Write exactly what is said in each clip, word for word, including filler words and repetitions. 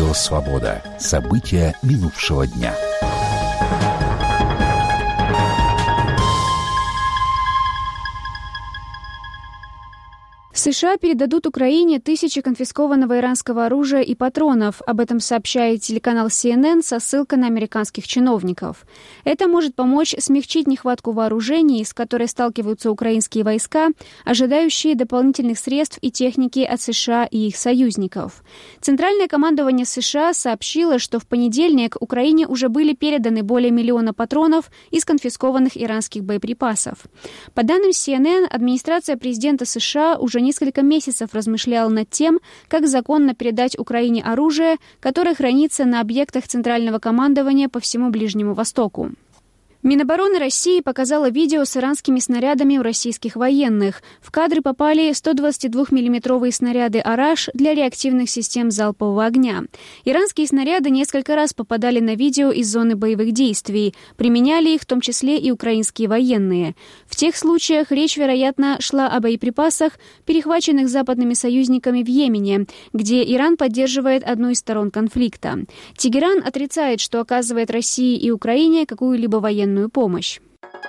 Радио «Свобода». События минувшего дня. США передадут Украине тысячи конфискованного иранского оружия и патронов. Об этом сообщает телеканал си эн эн со ссылкой на американских чиновников. Это может помочь смягчить нехватку вооружений, с которой сталкиваются украинские войска, ожидающие дополнительных средств и техники от США и их союзников. Центральное командование США сообщило, что в понедельник Украине уже были переданы более миллиона патронов из конфискованных иранских боеприпасов. По данным си эн эн, администрация президента США уже не несколько месяцев размышлял над тем, как законно передать Украине оружие, которое хранится на объектах Центрального командования по всему Ближнему Востоку. Минобороны России показала видео с иранскими снарядами у российских военных. В кадры попали сто двадцатидвухмиллиметровые снаряды «Араш» для реактивных систем залпового огня. Иранские снаряды несколько раз попадали на видео из зоны боевых действий. Применяли их в том числе и украинские военные. В тех случаях речь, вероятно, шла о боеприпасах, перехваченных западными союзниками в Йемене, где Иран поддерживает одну из сторон конфликта. Тегеран отрицает, что оказывает России и Украине какую-либо военную помощь.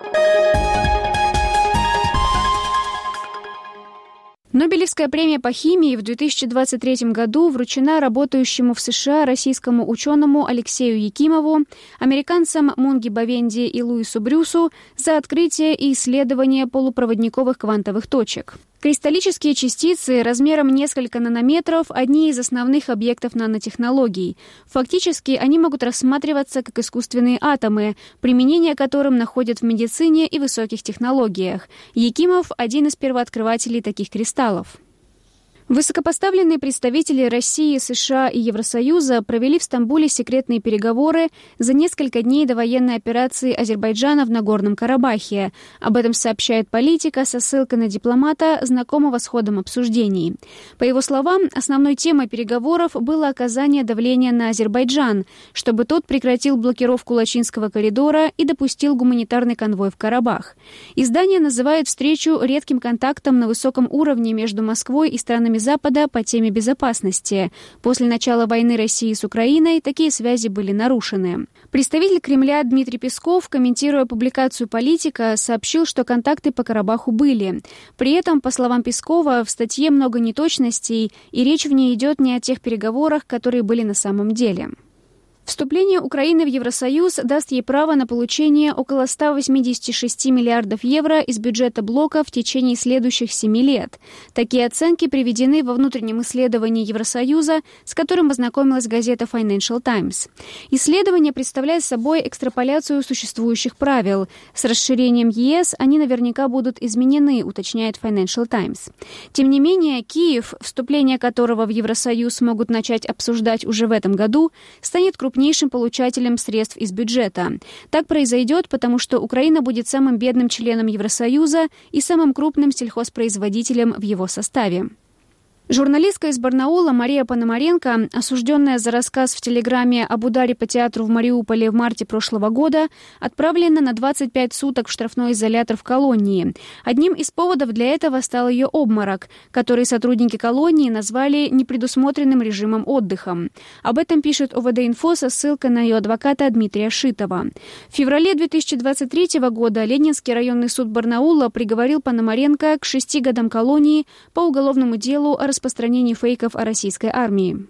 Нобелевская премия по химии в две тысячи двадцать третьем году вручена работающему в США российскому ученому Алексею Якимову, американцам Мунги Бавенди и Луису Брюсу за открытие и исследование полупроводниковых квантовых точек. Кристаллические частицы размером несколько нанометров – одни из основных объектов нанотехнологий. Фактически они могут рассматриваться как искусственные атомы, применение которым находят в медицине и высоких технологиях. Якимов – один из первооткрывателей таких кристаллов. Высокопоставленные представители России, США и Евросоюза провели в Стамбуле секретные переговоры за несколько дней до военной операции Азербайджана в Нагорном Карабахе. Об этом сообщает Политика со ссылкой на дипломата, знакомого с ходом обсуждений. По его словам, основной темой переговоров было оказание давления на Азербайджан, чтобы тот прекратил блокировку Лачинского коридора и допустил гуманитарный конвой в Карабах. Издание называет встречу редким контактом на высоком уровне между Москвой и странами Запада по теме безопасности. После начала войны России с Украиной такие связи были нарушены. Представитель Кремля Дмитрий Песков, комментируя публикацию «Политика», сообщил, что контакты по Карабаху были. При этом, по словам Пескова, в статье много неточностей, и речь в ней идет не о тех переговорах, которые были на самом деле. Вступление Украины в Евросоюз даст ей право на получение около ста восьмидесяти шести миллиардов евро из бюджета блока в течение следующих семи лет. Такие оценки приведены во внутреннем исследовании Евросоюза, с которым ознакомилась газета Financial Times. Исследование представляет собой экстраполяцию существующих правил. С расширением е эс они наверняка будут изменены, уточняет Financial Times. Тем не менее, Киев, вступление которого в Евросоюз могут начать обсуждать уже в этом году, станет крупнейшим крупнейшим получателем средств из бюджета. Так произойдет, потому что Украина будет самым бедным членом Евросоюза и самым крупным сельхозпроизводителем в его составе. Журналистка из Барнаула Мария Пономаренко, осужденная за рассказ в Телеграме об ударе по театру в Мариуполе в марте прошлого года, отправлена на двадцать пять суток в штрафной изолятор в колонии. Одним из поводов для этого стал ее обморок, который сотрудники колонии назвали непредусмотренным режимом отдыхом. Об этом пишет о вэ дэ-инфо со ссылкой на ее адвоката Дмитрия Шитова. В феврале две тысячи двадцать третьего года Ленинский районный суд Барнаула приговорил Пономаренко к шести годам колонии по уголовному делу о распространении фейков о российской армии.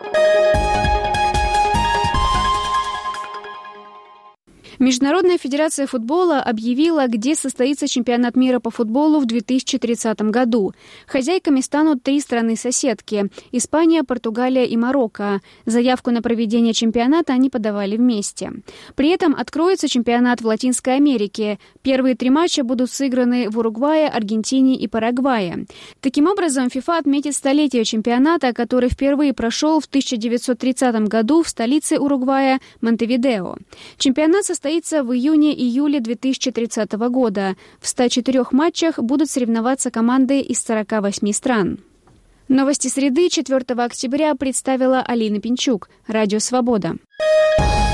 Международная федерация футбола объявила, где состоится чемпионат мира по футболу в две тысячи тридцатом году. Хозяйками станут три страны-соседки – Испания, Португалия и Марокко. Заявку на проведение чемпионата они подавали вместе. При этом откроется чемпионат в Латинской Америке. Первые три матча будут сыграны в Уругвае, Аргентине и Парагвае. Таким образом, ФИФА отметит столетие чемпионата, который впервые прошел в тысяча девятьсот тридцатом году в столице Уругвая – Монтевидео. Чемпионат состоится в июне-июле две тысячи тридцатого года. В ста четырёх матчах будут соревноваться команды из сорока восьми стран. Новости среды четвёртого октября представила Алина Пинчук. Радио «Свобода».